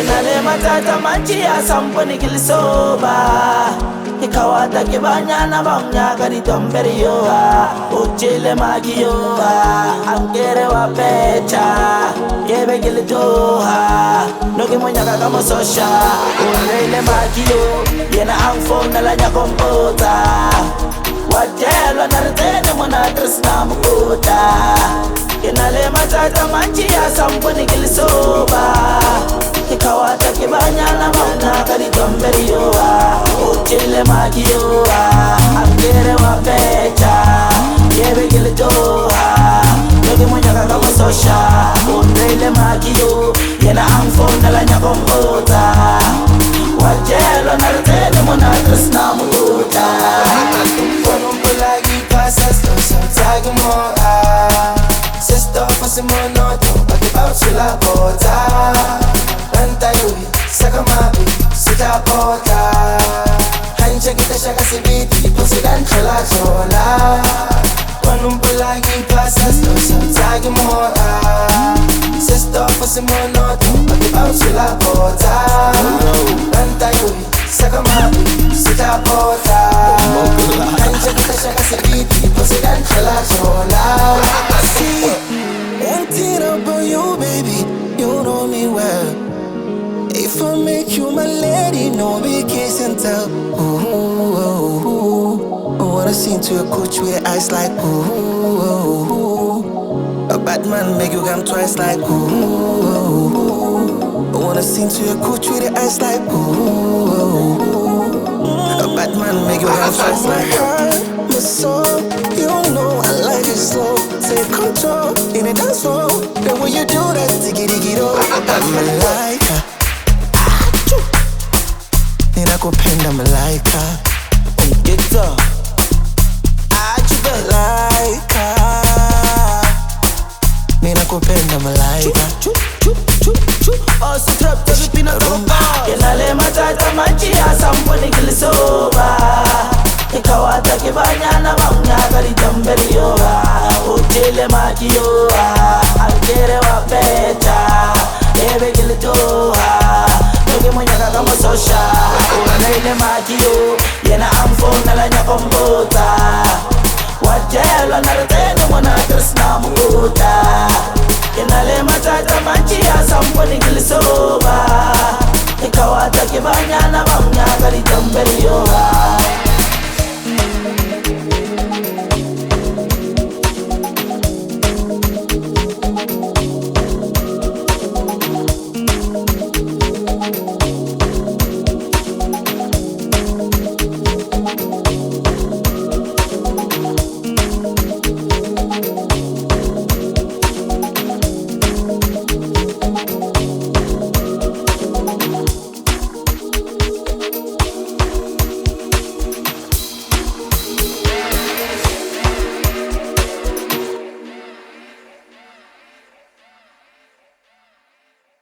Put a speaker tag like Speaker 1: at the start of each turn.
Speaker 1: Kinale matata manchi ya samponi kilisoba Ikawata kibanyana banya kari tomberi yoa Uchile magi yoa Angere wa pecha Kebe kilitoha Nogi monya kama sosha Unreile magi yo Yena angfong nalanya kompota Wajelo naritene mona tresna mukuta Kinale matata manchi ya samponi kilisoba Ikawata kibanyana banya kari tomberi yoa Uchile magi yoa Angere wa pecha Kebe kilitoha Nogi monya kama sosha Unreile magi yo Yena angfong nalanya kompota Wajelo naritene mona tresna mukuta
Speaker 2: Lagi pasas to sa tagi mo Sister pa si mono to pag-ibaw sila bota Rantayoy sa kamabi sila bota Hansya kita siya kasi biti Pasilan siya la sola Panong palagi pasas to sa tagi mo Sister pa si mono to pag-ibaw sila bota Rantayoy sa kamabi sila bota Hansya kita siya kasi biti Pasilan siya la sola
Speaker 3: One thing about you, baby, you know me well. If I make you my lady, no big kiss and tell. Ooh, I wanna sing to your coach with your eyes like ooh. A bad man make you come twice like ooh. I wanna sing to your coach with your eyes like ooh. A bad man make you come twice like heart, my soul. You know I like it slow. Take control in a dance floor. The way you do that, diggy diggy do. I'm a liker. Ninakupenda malaika.
Speaker 1: Get up
Speaker 3: Malaika. Ninakupenda malaika.
Speaker 1: Osu trap to the pina rumba Kinale matata manchi ya samponi kilisoba Ikawata kibanyana banya kari tomberi yoa Uchile magi yoa Angere wa pecha Ebe kilitoha Nogi monya kama sosha Unreile magi yo Yena angfong nalanya kompota Wajelo naritene mona tresna mukuta Kinale matata manchi ya samponi kilisoba Ikawata kibanyana banya kari tomberi